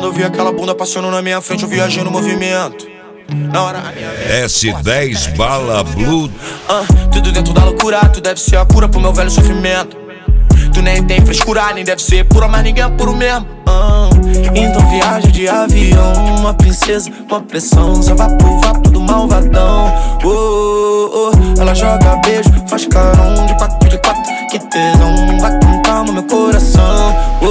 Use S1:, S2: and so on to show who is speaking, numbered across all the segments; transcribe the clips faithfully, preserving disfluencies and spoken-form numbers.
S1: Quando eu vi aquela bunda passando na minha frente, eu viajei no movimento. Na hora a minha
S2: S dez Bala Blue.
S1: uh, Tudo dentro da loucura, tu deve ser a cura pro meu velho sofrimento. Tu nem tem frescura, nem deve ser pura, mas ninguém é puro mesmo. uh, Então viaja de avião, uma princesa, uma pressão, só vapo, vapo do malvadão. oh, oh, oh. Ela joga beijo, faz carão de quatro de quatro, que tesão, vai com calma meu coração. oh,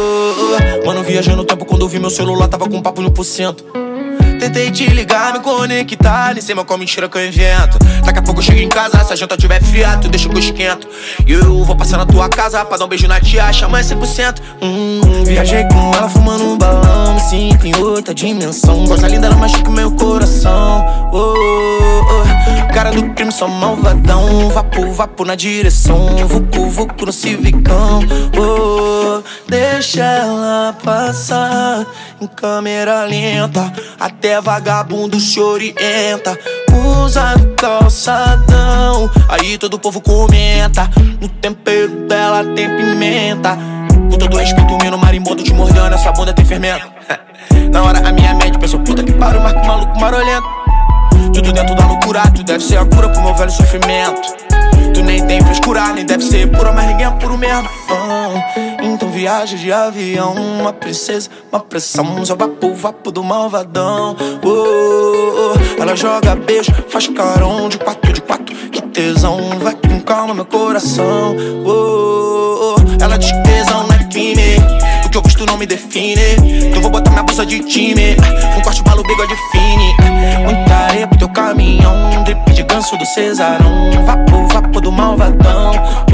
S1: oh. Mano, viajei no tempo quando eu vi meu celular, tava com papo no por cento. Tentei te ligar, me conectar, nem sei mal qual mentira que eu invento. Daqui a pouco eu chego em casa, se a janta tiver fria, tu deixa que eu esquento. E eu vou passar na tua casa pra dar um beijo na tia, chama cem por cento. hum, Viajei com ela fumando um balão, me sinto em outra dimensão. Gosta linda, ela machuca meu coração. oh, oh, oh. Cara do crime, só malvadão. Vapo, vapo na direção, vucu, vucu no civicão. oh, Deixa ela passar em câmera lenta, até vagabundo se orienta. Usa no calçadão, aí todo o povo comenta. No tempero dela tem pimenta. Com todo respeito, o menino marimbondo te mordendo, essa bunda tem fermento. Na hora a minha mente pensou, puta que pariu, marca maluco marolento. Tudo dentro da loucura, tu deve ser a cura pro meu velho sofrimento. Tu nem tem frescura, nem deve ser pura, mas ninguém é puro mesmo. uh, Então viaja de avião, uma princesa, uma pressão, só vapo, vapo do malvadão. oh, oh, oh. Ela joga beijo, faz carão de quatro de quatro, que tesão, vai com calma meu coração. oh, oh, oh. Ela diz que tesão não é crime, o que eu visto não me define. Então vou botar minha blusa de time, um corte balo, bigode fine. Muita areia pro teu caminhão, drip de ganso do Cesarão. Vapo, vapo do malvadão.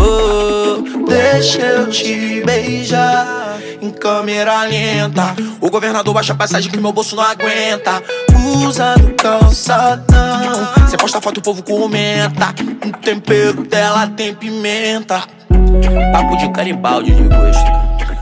S1: oh, Deixa eu te beijar em câmera lenta. O governador baixa a passagem que meu bolso não aguenta. Usa no calçadão, cê posta foto e o povo comenta. O tempero dela tem pimenta. Papo de caribaldi de gosto.